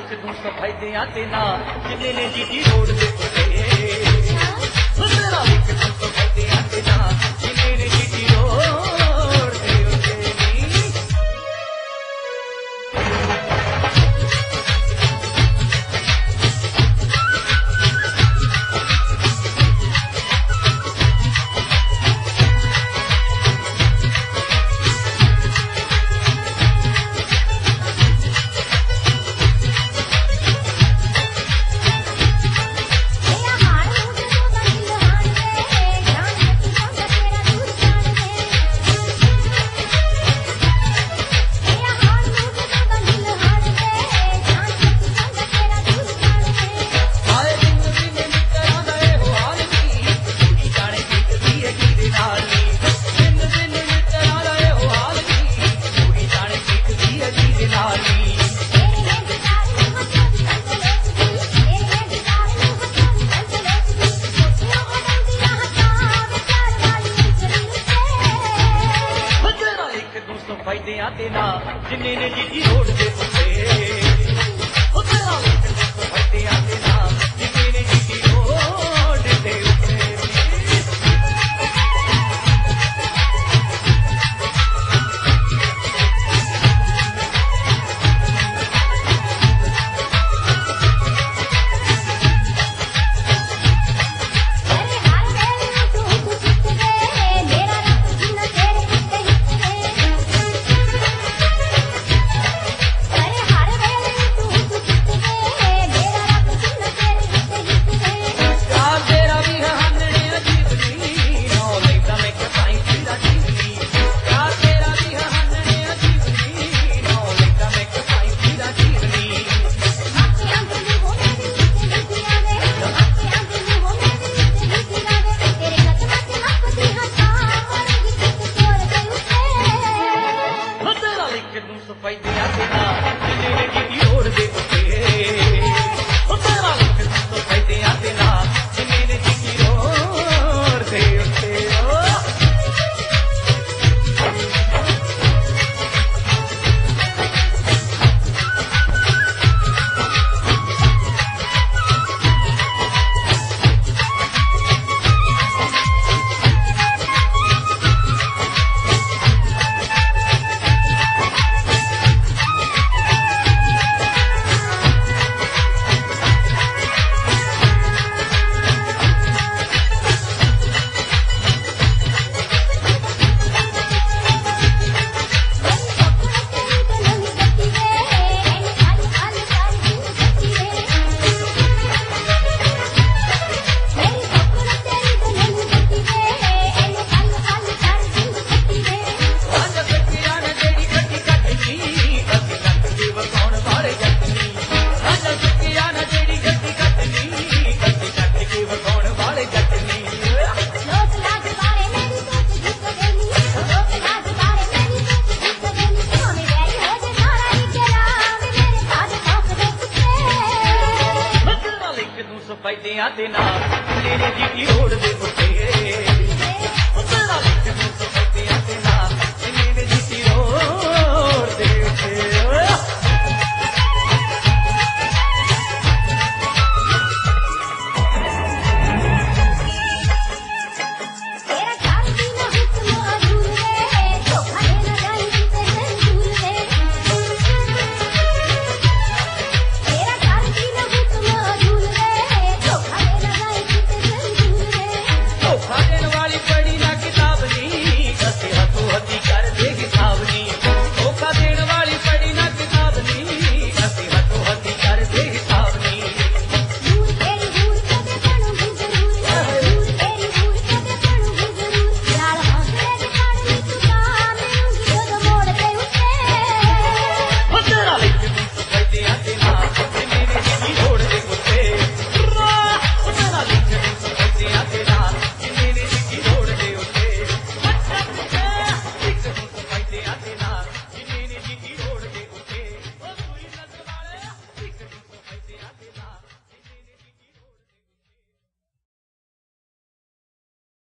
लिख दूं सफाइदियां ते ना जिन्ने ने जीटी रोड दे उत्ते तेरा लिख दूं सफाइदियां ते ना जिन्ने ने जीटी रोड दे उत्ते सफाइदियां ते ना जिन्ने ने जीटी रोड दे उत्ते तेरा लिख दूं सफाइदियां ते ना जिन्ने ने जीटी रोड दे उत्ते सफाइदियां ते ना जिन्ने ने जीटी रोड दे उत्ते तेरा लिख दूं सफाइदियां ते ना जिन्ने ने जीटी रोड दे उत्ते सफाइदियां ते ना जिन्ने ने जीटी रोड दे उत्ते तेरा लिख दूं